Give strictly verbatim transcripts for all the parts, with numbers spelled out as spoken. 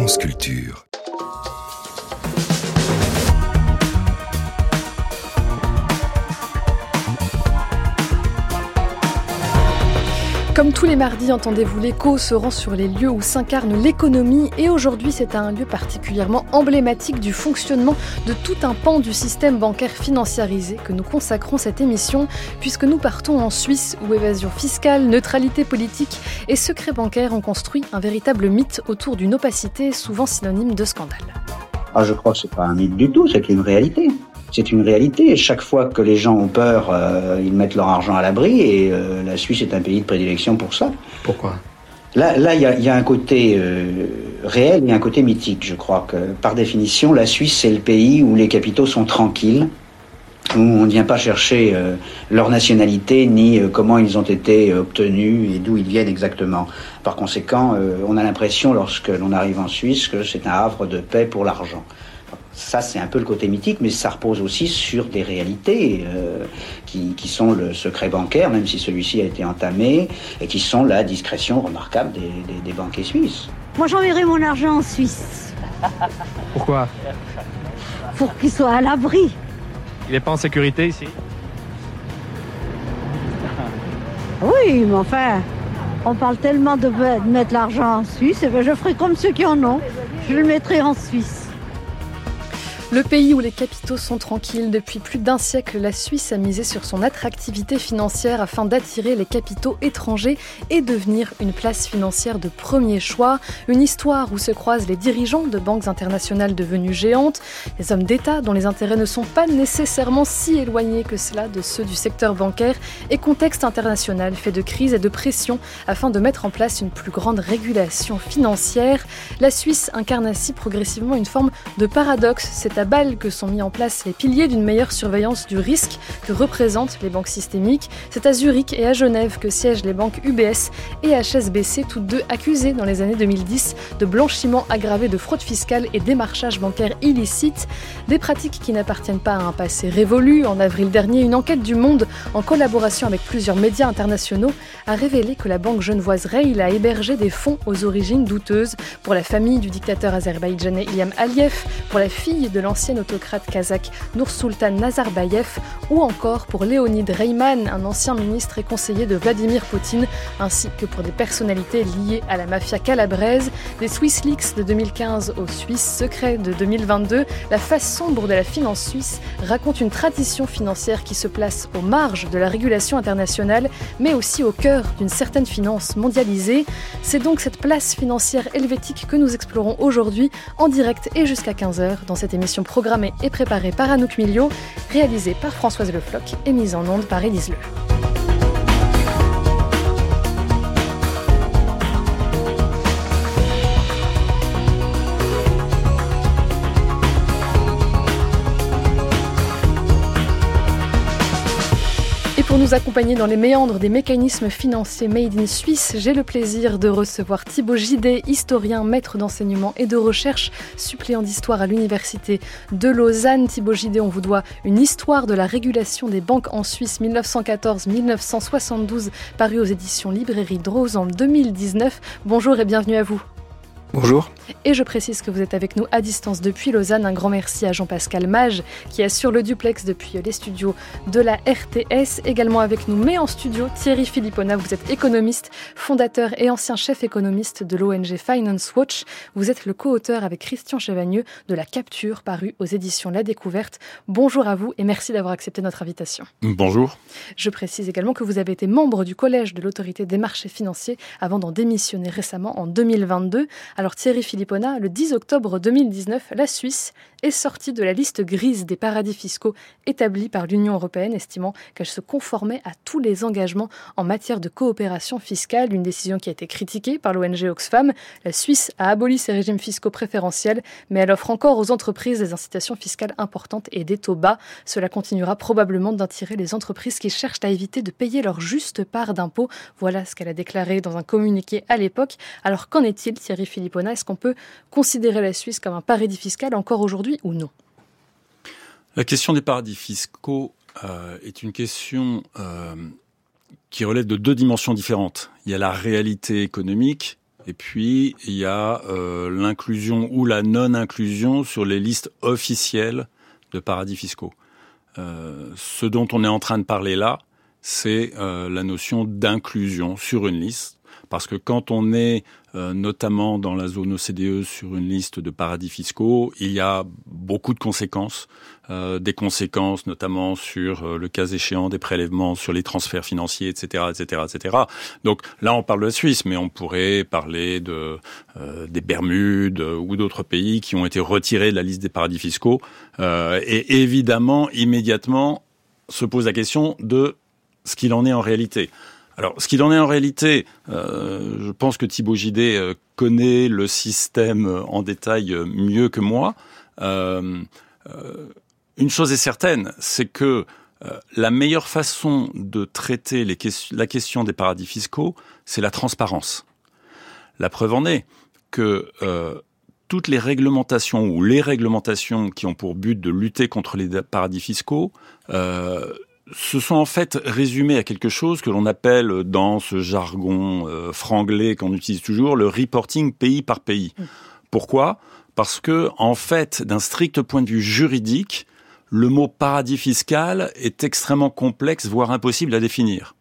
France Culture. Comme tous les mardis, entendez-vous, l'Écho se rend sur les lieux où s'incarne l'économie et aujourd'hui c'est un lieu particulièrement emblématique du fonctionnement de tout un pan du système bancaire financiarisé que nous consacrons cette émission puisque nous partons en Suisse où évasion fiscale, neutralité politique et secret bancaire ont construit un véritable mythe autour d'une opacité souvent synonyme de scandale. Ah, je crois que c'est pas un mythe du tout, c'est une réalité. C'est une réalité. Chaque fois que les gens ont peur, euh, ils mettent leur argent à l'abri et euh, la Suisse est un pays de prédilection pour ça. Pourquoi ? Là, là, il y a, y a un côté euh, réel et un côté mythique. Je crois que, par définition, la Suisse, c'est le pays où les capitaux sont tranquilles, où on ne vient pas chercher euh, leur nationalité ni euh, comment ils ont été obtenus et d'où ils viennent exactement. Par conséquent, euh, on a l'impression, lorsque l'on arrive en Suisse, que c'est un havre de paix pour l'argent. Ça, c'est un peu le côté mythique, mais ça repose aussi sur des réalités euh, qui, qui sont le secret bancaire, même si celui-ci a été entamé, et qui sont la discrétion remarquable des, des, des banquiers suisses. Moi, j'enverrai mon argent en Suisse. Pourquoi ? Pour qu'il soit à l'abri. Il n'est pas en sécurité ici ? Oui, mais enfin, on parle tellement de mettre l'argent en Suisse, et bien je ferai comme ceux qui en ont. Je le mettrai en Suisse. Le pays où les capitaux sont tranquilles, depuis plus d'un siècle, la Suisse a misé sur son attractivité financière afin d'attirer les capitaux étrangers et devenir une place financière de premier choix. Une histoire où se croisent les dirigeants de banques internationales devenues géantes, les hommes d'État dont les intérêts ne sont pas nécessairement si éloignés que cela de ceux du secteur bancaire et contexte international fait de crise et de pression afin de mettre en place une plus grande régulation financière. La Suisse incarne ainsi progressivement une forme de paradoxe. C'est à balle que sont mis en place les piliers d'une meilleure surveillance du risque que représentent les banques systémiques. C'est à Zurich et à Genève que siègent les banques U B S et H S B C, toutes deux accusées dans les années deux mille dix de blanchiment aggravé de fraude fiscale et démarchage bancaire illicite. Des pratiques qui n'appartiennent pas à un passé révolu. En avril dernier, une enquête du Monde, en collaboration avec plusieurs médias internationaux, a révélé que la banque genevoise Reil a hébergé des fonds aux origines douteuses pour la famille du dictateur azerbaïdjanais Ilham Aliyev, pour la fille de l'ancien autocrate kazakh Nursultan Nazarbayev ou encore pour Leonid Reiman, un ancien ministre et conseiller de Vladimir Poutine, ainsi que pour des personnalités liées à la mafia calabraise. Des Swiss Leaks de deux mille quinze aux Suisses secrets de deux mille vingt-deux, la face sombre de la finance suisse raconte une tradition financière qui se place aux marges de la régulation internationale, mais aussi au cœur d'une certaine finance mondialisée. C'est donc cette place financière helvétique que nous explorons aujourd'hui en direct et jusqu'à quinze heures dans cette émission programmée et préparée par Anouk Milio, réalisée par Françoise Le Floch et mise en onde par Élise Leu. Pour nous accompagner dans les méandres des mécanismes financiers made in Suisse, j'ai le plaisir de recevoir Thibaut Gidet, historien, maître d'enseignement et de recherche, suppléant d'histoire à l'université de Lausanne. Thibaut Gidet, on vous doit une histoire de la régulation des banques en Suisse dix-neuf cent quatorze à dix-neuf cent soixante-douze, paru aux éditions Librairie Drose en deux mille dix-neuf. Bonjour et bienvenue à vous. Bonjour. Et je précise que vous êtes avec nous à distance depuis Lausanne. Un grand merci à Jean-Pascal Mage qui assure le duplex depuis les studios de la R T S. Également avec nous, mais en studio, Thierry Philippona. Vous êtes économiste, fondateur et ancien chef économiste de l'O N G Finance Watch. Vous êtes le co-auteur avec Christian Chavagneux de La Capture, paru aux éditions La Découverte. Bonjour à vous et merci d'avoir accepté notre invitation. Bonjour. Je précise également que vous avez été membre du collège de l'autorité des marchés financiers avant d'en démissionner récemment en deux mille vingt-deux. Alors Thierry Philippona, le dix octobre deux mille dix-neuf, la Suisse est sortie de la liste grise des paradis fiscaux établie par l'Union européenne, estimant qu'elle se conformait à tous les engagements en matière de coopération fiscale, une décision qui a été critiquée par l'O N G Oxfam. La Suisse a aboli ses régimes fiscaux préférentiels, mais elle offre encore aux entreprises des incitations fiscales importantes et des taux bas. Cela continuera probablement d'attirer les entreprises qui cherchent à éviter de payer leur juste part d'impôts. Voilà ce qu'elle a déclaré dans un communiqué à l'époque. Alors qu'en est-il, Thierry Philippona ? Est-ce qu'on peut considérer la Suisse comme un paradis fiscal encore aujourd'hui ou non ? La question des paradis fiscaux euh, est une question euh, qui relève de deux dimensions différentes. Il y a la réalité économique Et puis, il y a euh, l'inclusion ou la non-inclusion sur les listes officielles de paradis fiscaux. Euh, ce dont on est en train de parler là, c'est euh, la notion d'inclusion sur une liste. Parce que quand on est euh, notamment dans la zone O C D E sur une liste de paradis fiscaux, il y a beaucoup de conséquences, euh, des conséquences notamment sur euh, le cas échéant des prélèvements sur les transferts financiers, et cetera, et cetera, et cetera. Donc là, on parle de la Suisse, mais on pourrait parler de euh, des Bermudes euh, ou d'autres pays qui ont été retirés de la liste des paradis fiscaux. Euh, et évidemment, immédiatement, se pose la question de ce qu'il en est en réalité. Alors, ce qu'il en est en réalité, euh, je pense que Thibaut Gidet euh, connaît le système en détail euh, mieux que moi. Euh, euh, une chose est certaine, c'est que euh, la meilleure façon de traiter les que- la question des paradis fiscaux, c'est la transparence. La preuve en est que euh, toutes les réglementations ou les réglementations qui ont pour but de lutter contre les paradis fiscaux euh, se sont en fait résumés à quelque chose que l'on appelle, dans ce jargon euh, franglais qu'on utilise toujours, le reporting pays par pays. Mmh. Pourquoi ? Parce que, en fait, d'un strict point de vue juridique, le mot paradis fiscal est extrêmement complexe, voire impossible à définir.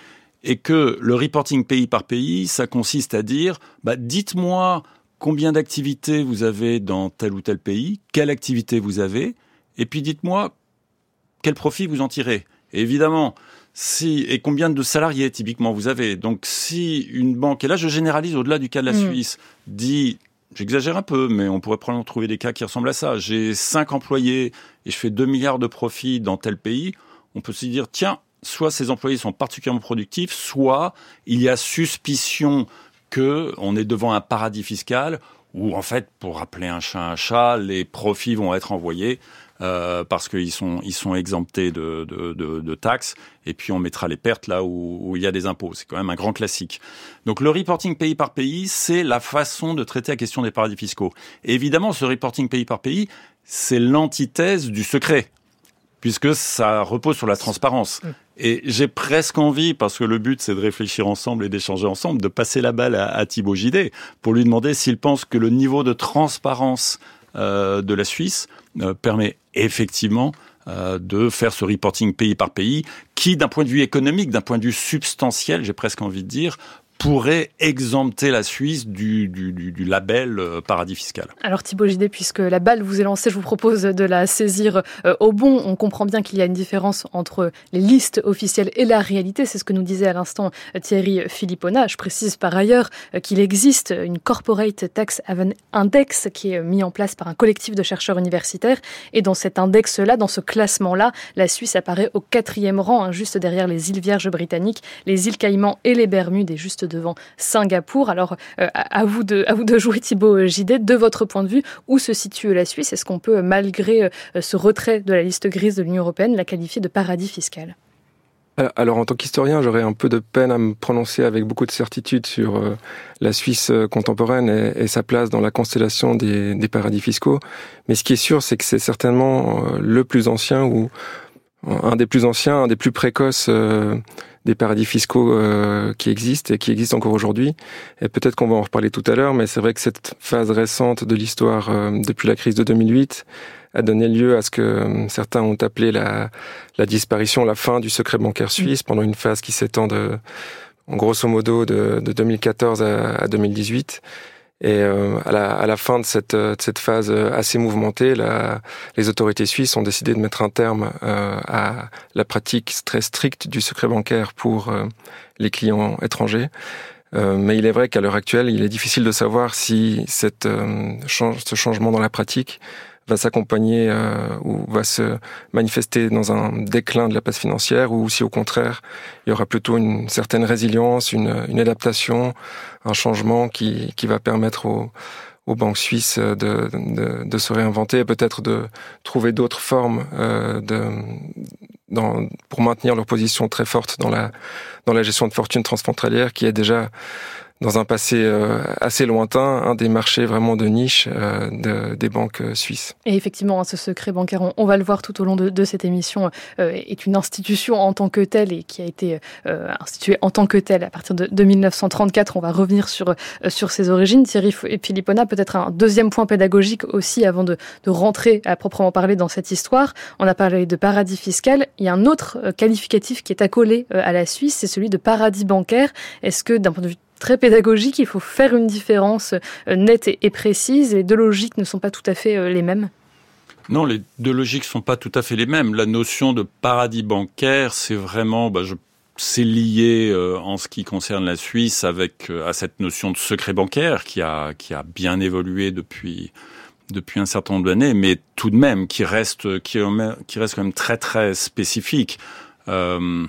Et que le reporting pays par pays, ça consiste à dire, bah, dites-moi combien d'activités vous avez dans tel ou tel pays, quelle activité vous avez, et puis dites-moi quel profit vous en tirez. Et évidemment, si et combien de salariés typiquement vous avez. Donc si une banque, et là je généralise au-delà du cas de la mmh. Suisse, dit, j'exagère un peu, mais on pourrait probablement trouver des cas qui ressemblent à ça, j'ai cinq employés et je fais deux milliards de profits dans tel pays, on peut se dire, tiens, soit ces employés sont particulièrement productifs, soit il y a suspicion qu'on est devant un paradis fiscal où en fait, pour appeler un chat un chat, les profits vont être envoyés Euh, parce qu'ils sont ils sont exemptés de, de, de, de taxes, et puis on mettra les pertes là où, où il y a des impôts. C'est quand même un grand classique. Donc le reporting pays par pays, c'est la façon de traiter la question des paradis fiscaux. Et évidemment, ce reporting pays par pays, c'est l'antithèse du secret, puisque ça repose sur la transparence. Et j'ai presque envie, parce que le but c'est de réfléchir ensemble et d'échanger ensemble, de passer la balle à, à Thibaut Gidet pour lui demander s'il pense que le niveau de transparence euh, de la Suisse euh, permet effectivement euh, de faire ce reporting pays par pays qui, d'un point de vue économique, d'un point de vue substantiel, j'ai presque envie de dire, pourrait exempter la Suisse du, du, du, du label euh, paradis fiscal. Alors Thibaut Gidet, puisque la balle vous est lancée, je vous propose de la saisir euh, au bon. On comprend bien qu'il y a une différence entre les listes officielles et la réalité. C'est ce que nous disait à l'instant Thierry Philippona. Je précise par ailleurs euh, qu'il existe une Corporate Tax Haven Index qui est mis en place par un collectif de chercheurs universitaires. Et dans cet index-là, dans ce classement-là, la Suisse apparaît au quatrième rang, hein, juste derrière les îles Vierges britanniques, les îles Caïmans et les Bermudes, et juste devant Singapour. Alors, euh, à vous de, à vous de jouer, Thibaut Gidet, de votre point de vue, où se situe la Suisse ? Est-ce qu'on peut, malgré euh, ce retrait de la liste grise de l'Union européenne, la qualifier de paradis fiscal ? Alors, en tant qu'historien, j'aurais un peu de peine à me prononcer avec beaucoup de certitude sur euh, la Suisse contemporaine et, et sa place dans la constellation des, des paradis fiscaux. Mais ce qui est sûr, c'est que c'est certainement euh, le plus ancien ou un des plus anciens, un des plus précoces euh, des paradis fiscaux euh, qui existent et qui existent encore aujourd'hui. Et peut-être qu'on va en reparler tout à l'heure, mais c'est vrai que cette phase récente de l'histoire, euh, depuis la crise de deux mille huit, a donné lieu à ce que euh, certains ont appelé la, la disparition, la fin du secret bancaire suisse, pendant une phase qui s'étend de, en grosso modo, de, de deux mille quatorze à, à deux mille dix-huit. Et euh, à, la, à la fin de cette, de cette phase assez mouvementée, la, les autorités suisses ont décidé de mettre un terme euh, à la pratique très stricte du secret bancaire pour euh, les clients étrangers. Euh, mais il est vrai qu'à l'heure actuelle, il est difficile de savoir si cette, euh, change, ce changement dans la pratique va s'accompagner euh, ou va se manifester dans un déclin de la place financière, ou si au contraire il y aura plutôt une certaine résilience, une, une adaptation, un changement qui, qui va permettre aux, aux banques suisses de, de, de se réinventer et peut-être de trouver d'autres formes euh, de, dans, pour maintenir leur position très forte dans la, dans la gestion de fortune transfrontalière qui est déjà dans un passé euh, assez lointain, un des marchés vraiment de niche euh, de, des banques euh, suisses. Et effectivement, ce secret bancaire, on, on va le voir tout au long de, de cette émission, euh, est une institution en tant que telle et qui a été euh, instituée en tant que telle à partir de, de mille neuf cent trente-quatre. On va revenir sur, euh, sur ses origines. Thierry et Philippona, peut-être un deuxième point pédagogique aussi avant de, de rentrer à proprement parler dans cette histoire. On a parlé de paradis fiscal. Il y a un autre euh, qualificatif qui est accolé euh, à la Suisse, c'est celui de paradis bancaire. Est-ce que d'un point de vue très pédagogique, il faut faire une différence nette et précise. Les deux logiques ne sont pas tout à fait les mêmes. Non, les deux logiques sont pas tout à fait les mêmes. La notion de paradis bancaire, c'est vraiment, bah, je, c'est lié euh, en ce qui concerne la Suisse avec euh, à cette notion de secret bancaire qui a qui a bien évolué depuis depuis un certain nombre d'années, mais tout de même qui reste qui qui reste quand même très très spécifique. Euh,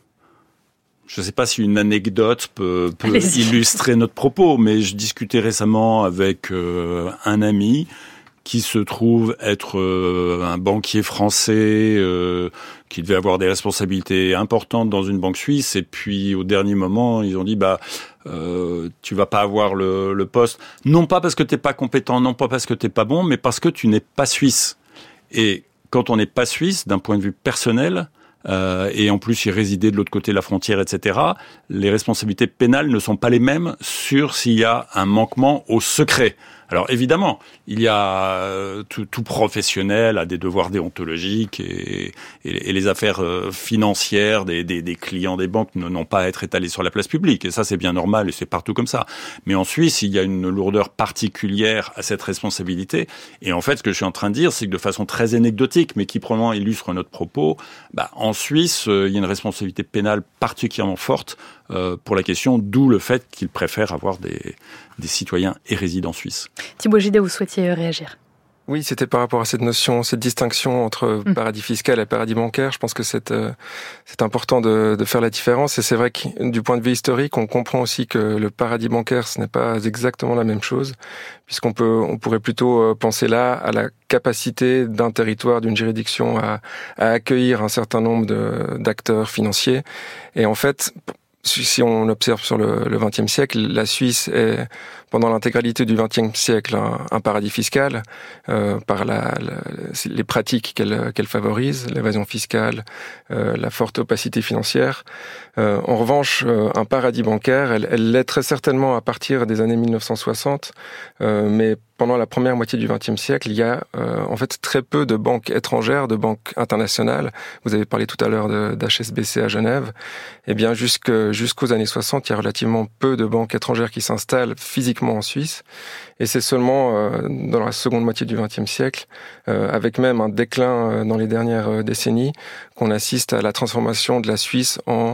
Je ne sais pas si une anecdote peut, peut illustrer notre propos, mais je discutais récemment avec euh, un ami qui se trouve être euh, un banquier français euh, qui devait avoir des responsabilités importantes dans une banque suisse, et puis au dernier moment, ils ont dit bah euh, tu vas pas avoir le, le poste, non pas parce que t'es pas compétent, non pas parce que t'es pas bon, mais parce que tu n'es pas suisse. Et quand on n'est pas suisse, d'un point de vue personnel, Euh, et en plus il résidait de l'autre côté de la frontière, et cetera, les responsabilités pénales ne sont pas les mêmes sur s'il y a un manquement au secret. Alors évidemment, il y a euh, tout, tout professionnel a des devoirs déontologiques et, et, et les affaires euh, financières des, des, des clients des banques n'ont pas à être étalées sur la place publique. Et ça, c'est bien normal et c'est partout comme ça. Mais en Suisse, il y a une lourdeur particulière à cette responsabilité. Et en fait, ce que je suis en train de dire, c'est que de façon très anecdotique, mais qui probablement illustre notre propos, bah, en Suisse, euh, il y a une responsabilité pénale particulièrement forte euh, pour la question, d'où le fait qu'ils préfèrent avoir des, des citoyens et résidents suisses. Thibaut Gidet, vous souhaitiez réagir ? Oui, c'était par rapport à cette notion, cette distinction entre mmh. paradis fiscal et paradis bancaire. Je pense que c'est, euh, c'est important de, de faire la différence. Et c'est vrai que du point de vue historique, on comprend aussi que le paradis bancaire, ce n'est pas exactement la même chose, puisqu'on peut, on pourrait plutôt penser là à la capacité d'un territoire, d'une juridiction à, à accueillir un certain nombre de, d'acteurs financiers. Et en fait, si on observe sur le, le vingtième siècle, la Suisse est, pendant l'intégralité du vingtième siècle, un, un paradis fiscal euh, par la, la, les pratiques qu'elle, qu'elle favorise, l'évasion fiscale, euh, la forte opacité financière. Euh, en revanche, euh, un paradis bancaire, elle, elle l'est très certainement à partir des années mille neuf cent soixante, euh, mais pendant la première moitié du vingtième siècle, il y a euh, en fait très peu de banques étrangères, de banques internationales. Vous avez parlé tout à l'heure de, d'H S B C à Genève. Eh bien, jusque, jusqu'aux années soixante, il y a relativement peu de banques étrangères qui s'installent physiquement en Suisse. Et c'est seulement euh, dans la seconde moitié du vingtième siècle, euh, avec même un déclin euh, dans les dernières euh, décennies, qu'on assiste à la transformation de la Suisse en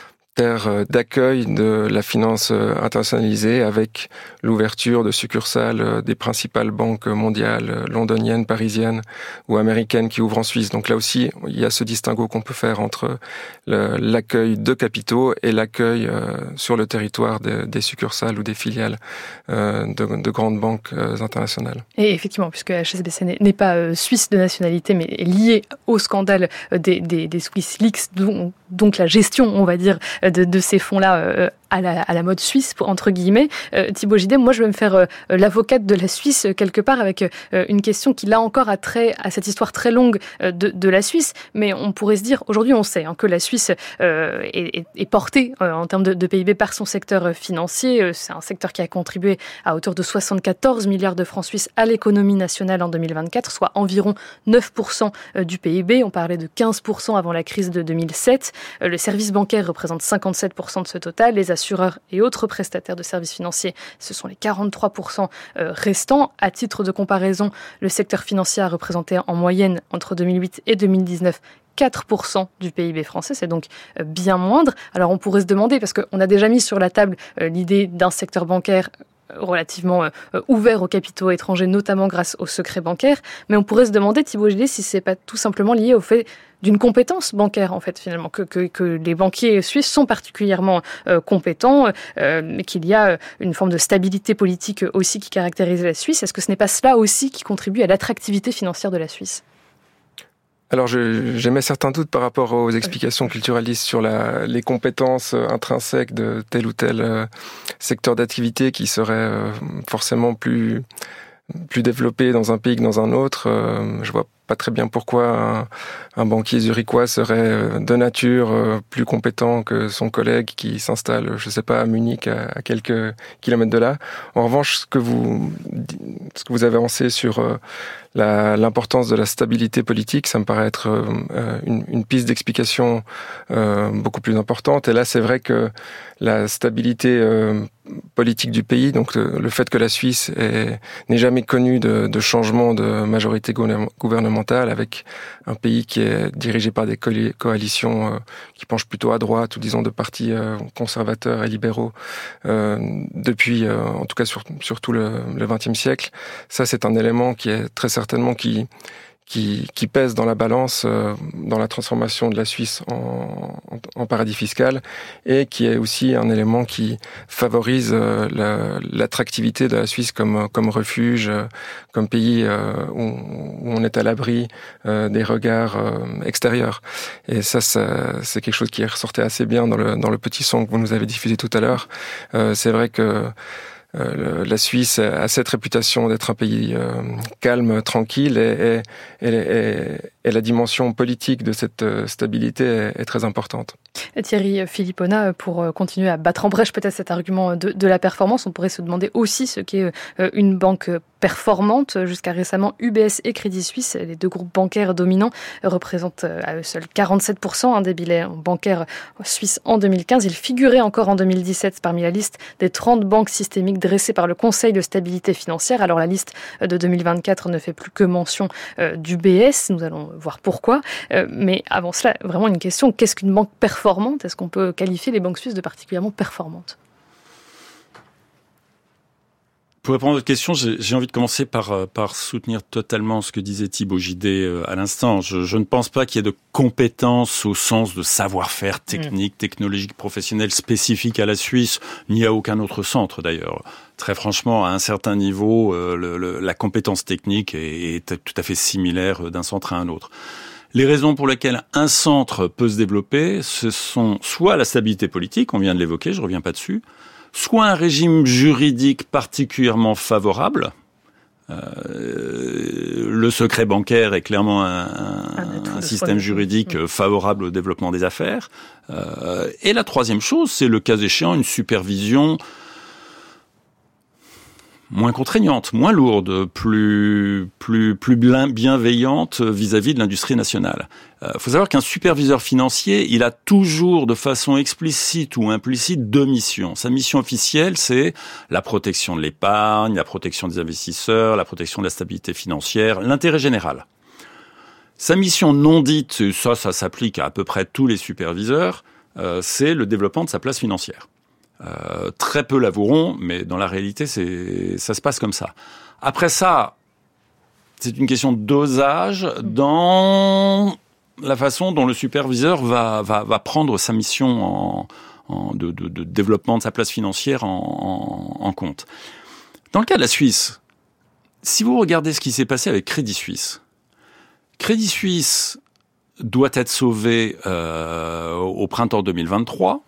terre d'accueil de la finance internationalisée, avec l'ouverture de succursales des principales banques mondiales, londoniennes, parisiennes ou américaines qui ouvrent en Suisse. Donc là aussi, il y a ce distinguo qu'on peut faire entre le, l'accueil de capitaux et l'accueil euh, sur le territoire de, des succursales ou des filiales euh, de, de grandes banques euh, internationales. Et effectivement, puisque H S B C n'est, n'est pas euh, suisse de nationalité, mais est lié au scandale des, des, des Swiss Leaks, dont, donc la gestion, on va dire, De, de ces fonds-là euh, à, la, à la mode suisse, entre guillemets. Euh, Thibaut Gidet, moi je vais me faire euh, l'avocate de la Suisse euh, quelque part avec euh, une question qui là encore a trait à cette histoire très longue euh, de, de la Suisse, mais on pourrait se dire, aujourd'hui on sait hein, que la Suisse euh, est, est, est portée euh, en termes de, de P I B par son secteur financier. Euh, c'est un secteur qui a contribué à hauteur de soixante-quatorze milliards de francs suisses à l'économie nationale en deux mille vingt-quatre, soit environ neuf pour cent du P I B. On parlait de quinze pour cent avant la crise de deux mille sept. Euh, le service bancaire représente cinquante-sept pour cent de ce total. Les assureurs et autres prestataires de services financiers, ce sont les quarante-trois pour cent restants. À titre de comparaison, le secteur financier a représenté en moyenne entre deux mille huit et deux mille dix-neuf quatre pour cent du P I B français, c'est donc bien moindre. Alors on pourrait se demander, parce qu'on a déjà mis sur la table l'idée d'un secteur bancaire relativement euh, ouvert aux capitaux étrangers, notamment grâce au secret bancaire. Mais on pourrait se demander, Thibaut Gidet, si c'est pas tout simplement lié au fait d'une compétence bancaire, en fait, finalement, que, que, que les banquiers suisses sont particulièrement euh, compétents, euh, mais qu'il y a une forme de stabilité politique aussi qui caractérise la Suisse. Est-ce que ce n'est pas cela aussi qui contribue à l'attractivité financière de la Suisse ? Alors, je, j'émets certains doutes par rapport aux explications culturalistes sur la, les compétences intrinsèques de tel ou tel euh, secteur d'activité qui serait euh, forcément plus plus développé dans un pays que dans un autre. Euh, je vois pas très bien pourquoi un, un banquier zurichois serait de nature euh, plus compétent que son collègue qui s'installe, je sais pas, à Munich, à, à quelques kilomètres de là. En revanche, ce que vous ce que vous avez avancé sur euh, la, l'importance de la stabilité politique, ça me paraît être euh, une, une piste d'explication euh, beaucoup plus importante. Et là, c'est vrai que la stabilité euh, politique du pays, donc le, le fait que la Suisse est, n'ait jamais connu de, de changement de majorité gouvernementale, avec un pays qui est dirigé par des coalitions euh, qui penchent plutôt à droite, ou disons de partis euh, conservateurs et libéraux, euh, depuis, euh, en tout cas sur, surtout le, le vingtième siècle. Ça, c'est un élément qui est très certainement qui qui, qui pèse dans la balance euh, dans la transformation de la Suisse en, en, en paradis fiscal, et qui est aussi un élément qui favorise euh, la, l'attractivité de la Suisse comme, comme refuge, euh, comme pays euh, où, où on est à l'abri euh, des regards euh, extérieurs. Et ça, ça, c'est quelque chose qui ressortait assez bien dans le, dans le petit son que vous nous avez diffusé tout à l'heure. Euh, c'est vrai que Euh, la Suisse a cette réputation d'être un pays euh, calme, tranquille, et, et, et, et la dimension politique de cette euh, stabilité est, est très importante. Thierry Philippona, pour continuer à battre en brèche peut-être cet argument de, de la performance, on pourrait se demander aussi ce qu'est une banque performante. Jusqu'à récemment, U B S et Crédit Suisse, les deux groupes bancaires dominants, représentent à eux seuls quarante-sept pour cent des billets bancaires suisses en deux mille quinze. Ils figuraient encore en deux mille dix-sept parmi la liste des trente banques systémiques dressée par le Conseil de stabilité financière. Alors la liste de deux mille vingt-quatre ne fait plus que mention euh, d'U B S, nous allons voir pourquoi. Euh, mais avant cela, vraiment une question, qu'est-ce qu'une banque performante ? Est-ce qu'on peut qualifier les banques suisses de particulièrement performantes ? Pour répondre à votre question, j'ai, j'ai envie de commencer par, par soutenir totalement ce que disait Thibaut Gidet à l'instant. Je, je ne pense pas qu'il y ait de compétences au sens de savoir-faire technique, mmh. technologique, professionnel spécifique à la Suisse, ni à aucun autre centre d'ailleurs. Très franchement, à un certain niveau, euh, le, le, la compétence technique est, est tout à fait similaire d'un centre à un autre. Les raisons pour lesquelles un centre peut se développer, ce sont soit la stabilité politique, on vient de l'évoquer, je reviens pas dessus, soit un régime juridique particulièrement favorable. Euh, le secret bancaire est clairement un, un, un système juridique favorable au développement des affaires. Euh, et la troisième chose, c'est le cas échéant une supervision moins contraignante, moins lourde, plus plus plus bienveillante vis-à-vis de l'industrie nationale. Il euh, faut savoir qu'un superviseur financier, il a toujours de façon explicite ou implicite deux missions. Sa mission officielle, c'est la protection de l'épargne, la protection des investisseurs, la protection de la stabilité financière, l'intérêt général. Sa mission non dite, ça, ça s'applique à à peu près tous les superviseurs, euh, c'est le développement de sa place financière. Euh, très peu l'avoueront, mais dans la réalité, c'est, ça se passe comme ça. Après ça, c'est une question de dosage dans la façon dont le superviseur va, va, va prendre sa mission en, en de, de, de développement de sa place financière en, en, en compte. Dans le cas de la Suisse, si vous regardez ce qui s'est passé avec Crédit Suisse, Crédit Suisse doit être sauvé euh, au printemps deux mille vingt-trois.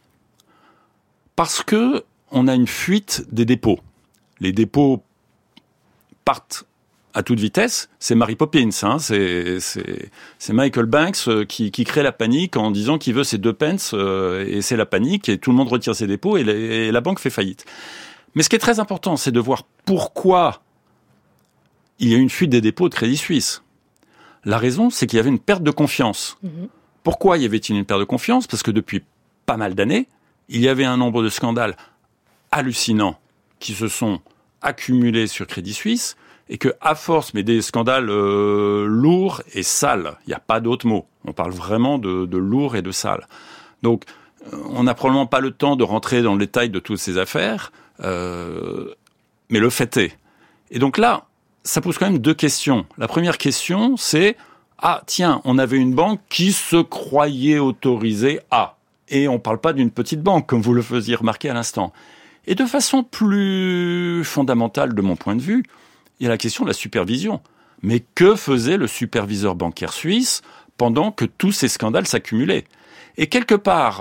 Parce que on a une fuite des dépôts. Les dépôts partent à toute vitesse. C'est Mary Poppins, hein. c'est, c'est, c'est Michael Banks qui, qui crée la panique en disant qu'il veut ses deux pence, euh, et c'est la panique, et tout le monde retire ses dépôts, et la, et la banque fait faillite. Mais ce qui est très important, c'est de voir pourquoi il y a une fuite des dépôts de Crédit Suisse. La raison, c'est qu'il y avait une perte de confiance. Mmh. Pourquoi y avait-il une perte de confiance ? Parce que depuis pas mal d'années, il y avait un nombre de scandales hallucinants qui se sont accumulés sur Crédit Suisse, et que, à force, mais des scandales euh, lourds et sales, il n'y a pas d'autre mot. On parle vraiment de, de lourd et de sale. Donc, on n'a probablement pas le temps de rentrer dans le détail de toutes ces affaires, euh, mais le fait est. Et donc là, ça pose quand même deux questions. La première question, c'est « Ah, tiens, on avait une banque qui se croyait autorisée à... » Et on ne parle pas d'une petite banque, comme vous le faisiez remarquer à l'instant. Et de façon plus fondamentale, de mon point de vue, il y a la question de la supervision. Mais que faisait le superviseur bancaire suisse pendant que tous ces scandales s'accumulaient. Et quelque part,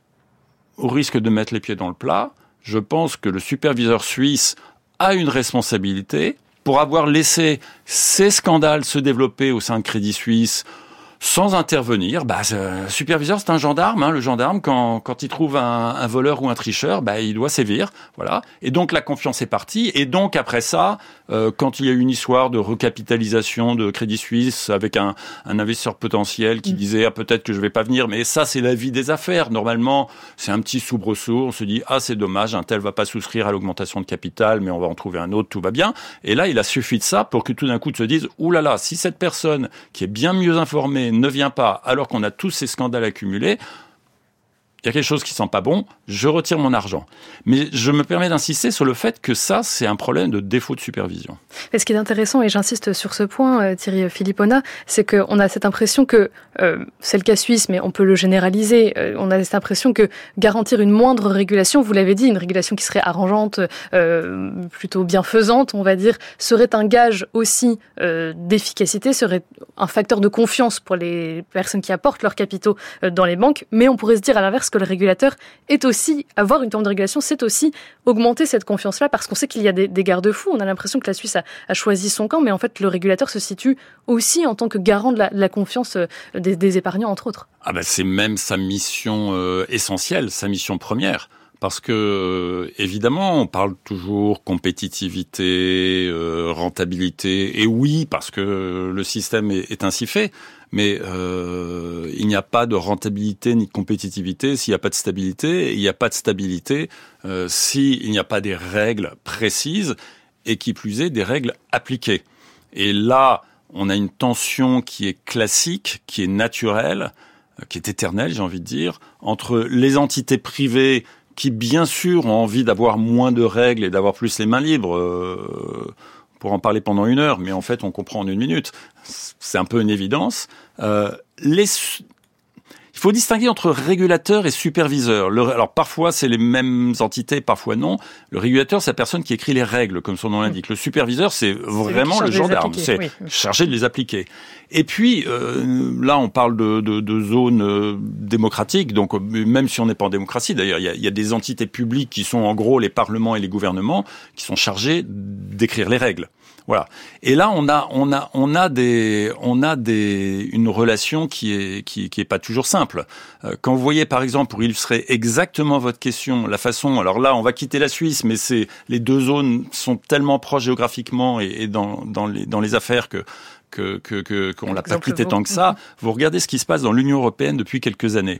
au risque de mettre les pieds dans le plat, je pense que le superviseur suisse a une responsabilité pour avoir laissé ces scandales se développer au sein de Crédit Suisse sans intervenir. Bah, le superviseur, c'est un gendarme. Hein. Le gendarme, quand, quand il trouve un, un voleur ou un tricheur, bah, il doit sévir. Voilà. Et donc, la confiance est partie. Et donc, après ça, euh, quand il y a eu une histoire de recapitalisation de Crédit Suisse avec un, un investisseur potentiel qui mmh. disait ah, peut-être que je vais pas venir, mais ça, c'est la vie des affaires. Normalement, c'est un petit soubresaut. On se dit ah, c'est dommage, un tel va pas souscrire à l'augmentation de capital, mais on va en trouver un autre, tout va bien. Et là, il a suffi de ça pour que tout d'un coup, tu se dises ouh là là, si cette personne qui est bien mieux informée ne vient pas, alors qu'on a tous ces scandales accumulés, il y a quelque chose qui sent pas bon, je retire mon argent. Mais je me permets d'insister sur le fait que ça, c'est un problème de défaut de supervision. Et ce qui est intéressant, et j'insiste sur ce point, Thierry Philippona, c'est qu'on a cette impression que, euh, c'est le cas suisse, mais on peut le généraliser, euh, on a cette impression que garantir une moindre régulation, vous l'avez dit, une régulation qui serait arrangeante, euh, plutôt bienfaisante, on va dire, serait un gage aussi euh, d'efficacité, serait un facteur de confiance pour les personnes qui apportent leurs capitaux euh, dans les banques, mais on pourrait se dire à l'inverse que le régulateur est aussi, avoir une forme de régulation, c'est aussi augmenter cette confiance-là, parce qu'on sait qu'il y a des, des garde-fous. On a l'impression que la Suisse a, a choisi son camp, mais en fait, le régulateur se situe aussi en tant que garant de la, de la confiance des, des épargnants, entre autres. Ah ben, c'est même sa mission euh, essentielle, sa mission première. Parce que, euh, évidemment, on parle toujours compétitivité, euh, rentabilité, et oui, parce que le système est, est ainsi fait, mais euh, il n'y a pas de rentabilité ni de compétitivité s'il n'y a pas de stabilité, et il n'y a pas de stabilité euh, s'il n'y a pas des règles précises, et qui plus est, des règles appliquées. Et là, on a une tension qui est classique, qui est naturelle, qui est éternelle, j'ai envie de dire, entre les entités privées qui, bien sûr, ont envie d'avoir moins de règles et d'avoir plus les mains libres. Euh, pour en parler pendant une heure, mais en fait, on comprend en une minute. C'est un peu une évidence. Euh, les... Il faut distinguer entre régulateur et superviseur. Le... Alors, parfois, c'est les mêmes entités, parfois non. Le régulateur, c'est la personne qui écrit les règles, comme son nom l'indique. Le superviseur, c'est vraiment le gendarme. C'est oui. chargé de les appliquer. Et puis, euh, là, on parle de, de, de zones euh, démocratiques. Donc, même si on n'est pas en démocratie, d'ailleurs, il y a, y a des entités publiques qui sont, en gros, les parlements et les gouvernements, qui sont chargés d'écrire les règles. Voilà. Et là, on a, on a, on a des, on a des, une relation qui est, qui, qui est pas toujours simple. Quand vous voyez, par exemple, pour illustrer exactement votre question, la façon, alors là, on va quitter la Suisse, mais c'est, les deux zones sont tellement proches géographiquement et, et dans, dans les, dans les affaires que, que, que, que qu'on l'a pas quitté tant que ça. Vous regardez ce qui se passe dans l'Union européenne depuis quelques années.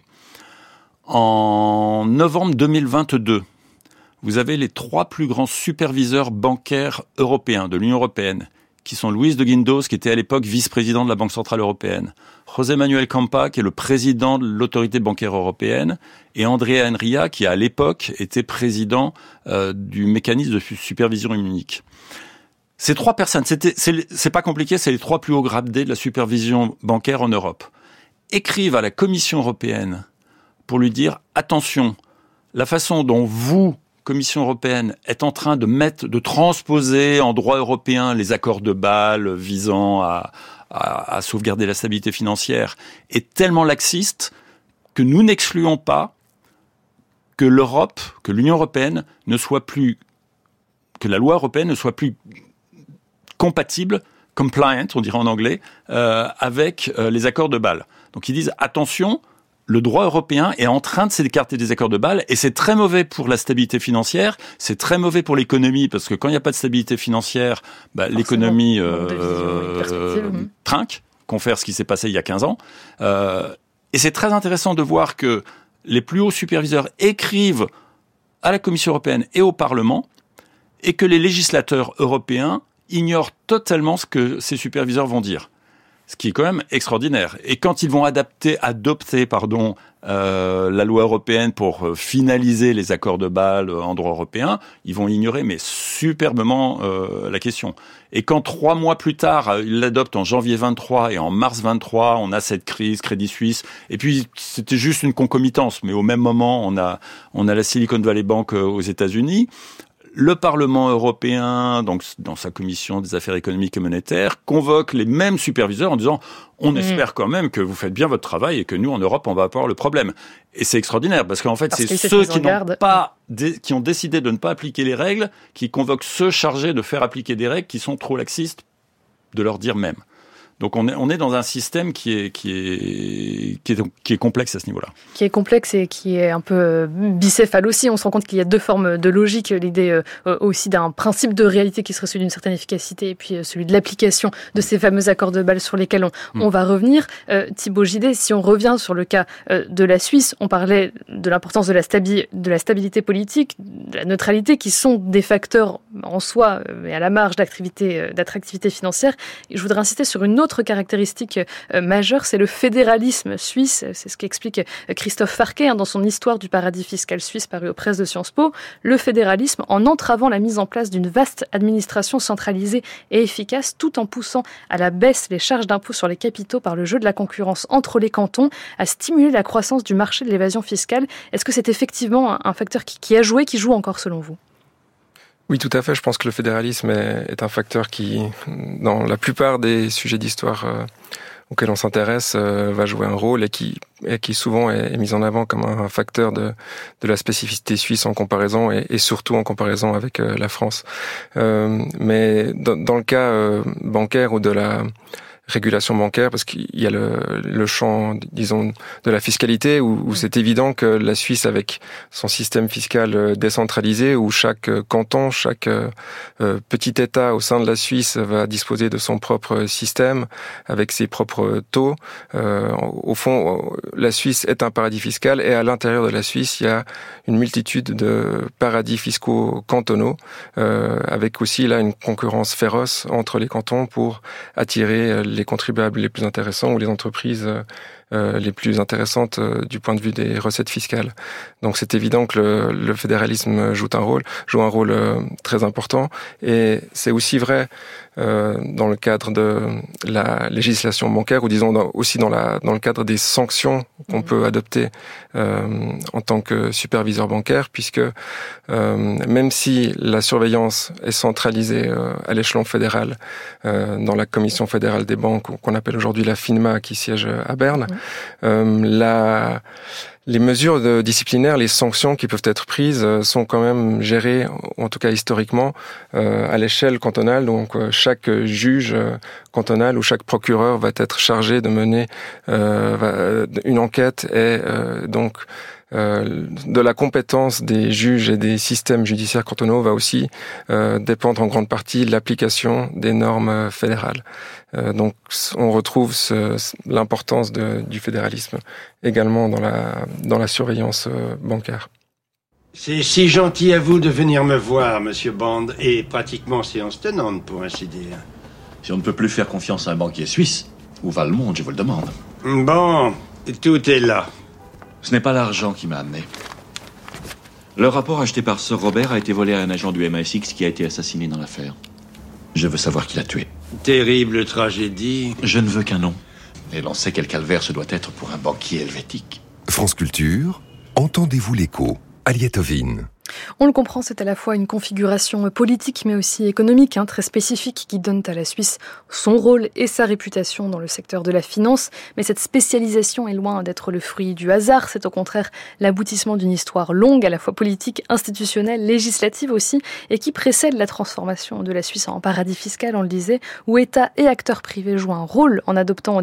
En novembre deux mille vingt-deux, vous avez les trois plus grands superviseurs bancaires européens de l'Union européenne, qui sont Luis de Guindos, qui était à l'époque vice-président de la Banque centrale européenne, José Manuel Campa, qui est le président de l'autorité bancaire européenne, et Andrea Enria, qui à l'époque était président euh, du mécanisme de supervision unique. Ces trois personnes, c'était, c'est, c'est pas compliqué, c'est les trois plus hauts gradés de la supervision bancaire en Europe, écrivent à la Commission européenne pour lui dire « Attention, la façon dont vous, Commission européenne, est en train de mettre, de transposer en droit européen les accords de Bâle visant à, à, à sauvegarder la stabilité financière est tellement laxiste que nous n'excluons pas que l'Europe, que l'Union européenne ne soit plus, que la loi européenne ne soit plus compatible, compliant, on dirait en anglais, euh, avec euh, les accords de Bâle. Donc ils disent attention. Le droit européen est en train de s'écarter des accords de Bâle et c'est très mauvais pour la stabilité financière, c'est très mauvais pour l'économie parce que quand il n'y a pas de stabilité financière, bah, l'économie euh, euh, trinque, confère ce qui s'est passé il y a quinze ans. Euh, et c'est très intéressant de voir que les plus hauts superviseurs écrivent à la Commission européenne et au Parlement et que les législateurs européens ignorent totalement ce que ces superviseurs vont dire. Ce qui est quand même extraordinaire. Et quand ils vont adapter, adopter, pardon, euh, la loi européenne pour finaliser les accords de Bâle en droit européen, ils vont ignorer, mais superbement, euh, la question. Et quand trois mois plus tard, ils l'adoptent en janvier vingt-trois et en mars vingt-trois, on a cette crise, Crédit Suisse. Et puis, c'était juste une concomitance. Mais au même moment, on a, on a la Silicon Valley Bank aux États-Unis. le Parlement européen, donc dans sa commission des affaires économiques et monétaires, convoque les mêmes superviseurs en disant « on mmh. espère quand même que vous faites bien votre travail et que nous, en Europe, on va avoir le problème ». Et c'est extraordinaire, parce qu'en fait, parce c'est ceux qui, n'ont pas, dé- qui ont décidé de ne pas appliquer les règles, qui convoquent ceux chargés de faire appliquer des règles qui sont trop laxistes, de leur dire même. Donc on est on est dans un système qui est qui est qui est qui est complexe à ce niveau-là. Qui est complexe et qui est un peu bicéphale aussi. On se rend compte qu'il y a deux formes de logique, l'idée euh, aussi d'un principe de réalité qui serait celui d'une certaine efficacité et puis celui de l'application de ces fameux accords de Bâle sur lesquels on, mmh. on va revenir. Euh, Thibaut Gidet, si on revient sur le cas euh, de la Suisse, on parlait de l'importance de la stabi- de la stabilité politique, de la neutralité, qui sont des facteurs en soi et à la marge d'activité, d'attractivité financière. Et je voudrais insister sur une autre Autre caractéristique euh, majeure, c'est le fédéralisme suisse. C'est ce qu'explique Christophe Farquet hein, dans son Histoire du paradis fiscal suisse paru aux presses de Sciences Po. Le fédéralisme, en entravant la mise en place d'une vaste administration centralisée et efficace, tout en poussant à la baisse les charges d'impôts sur les capitaux par le jeu de la concurrence entre les cantons, a stimulé la croissance du marché de l'évasion fiscale. Est-ce que c'est effectivement un, un facteur qui, qui a joué, qui joue encore selon vous ? Oui, tout à fait. Je pense que le fédéralisme est, est un facteur qui, dans la plupart des sujets d'histoire euh, auxquels on s'intéresse, euh, va jouer un rôle et qui, et qui souvent est, est mis en avant comme un facteur de, de la spécificité suisse en comparaison et, et surtout en comparaison avec euh, la France. Euh, mais dans, dans le cas euh, bancaire ou de la régulation bancaire, parce qu'il y a le, le champ, disons, de la fiscalité, où, où c'est évident que la Suisse, avec son système fiscal décentralisé, où chaque canton, chaque euh, petit État au sein de la Suisse va disposer de son propre système, avec ses propres taux. Euh, au fond, la Suisse est un paradis fiscal, et à l'intérieur de la Suisse, il y a une multitude de paradis fiscaux cantonaux, euh, avec aussi là une concurrence féroce entre les cantons pour attirer les contribuables les plus intéressants ou les entreprises euh, les plus intéressantes euh, du point de vue des recettes fiscales. Donc c'est évident que le, le fédéralisme joue un rôle, joue un rôle euh, très important, et c'est aussi vrai euh, dans le cadre de la législation bancaire, ou disons dans, aussi dans, la, dans le cadre des sanctions qu'on peut adopter euh, en tant que superviseur bancaire, puisque euh, même si la surveillance est centralisée euh, à l'échelon fédéral, euh, dans la Commission fédérale des banques, qu'on appelle aujourd'hui la FINMA, qui siège à Berne, Euh, la, les mesures de disciplinaires, les sanctions qui peuvent être prises euh, sont quand même gérées, en tout cas historiquement, euh, à l'échelle cantonale. Donc euh, chaque juge euh, cantonal ou chaque procureur va être chargé de mener euh, va, une enquête, et euh, donc Euh, de la compétence des juges et des systèmes judiciaires cantonaux va aussi euh, dépendre en grande partie de l'application des normes fédérales. Euh, donc on retrouve ce, l'importance de, du fédéralisme également dans la, dans la surveillance euh, bancaire. C'est si gentil à vous de venir me voir, Monsieur Bond, et pratiquement séance tenante, pour ainsi dire. Si on ne peut plus faire confiance à un banquier suisse, où va le monde, je vous le demande? Bon, tout est là. Ce n'est pas l'argent qui m'a amené. Le rapport acheté par Sir Robert a été volé à un agent du M I six qui a été assassiné dans l'affaire. Je veux savoir qui l'a tué. Terrible tragédie. Je ne veux qu'un nom. Et l'on sait quel calvaire ce doit être pour un banquier helvétique. France Culture, entendez-vous l'écho? Aliette Ovine. On le comprend, c'est à la fois une configuration politique mais aussi économique hein, très spécifique qui donne à la Suisse son rôle et sa réputation dans le secteur de la finance. Mais cette spécialisation est loin d'être le fruit du hasard. C'est au contraire l'aboutissement d'une histoire longue, à la fois politique, institutionnelle, législative aussi, et qui précède la transformation de la Suisse en paradis fiscal, on le disait, où État et acteurs privés jouent un rôle en adoptant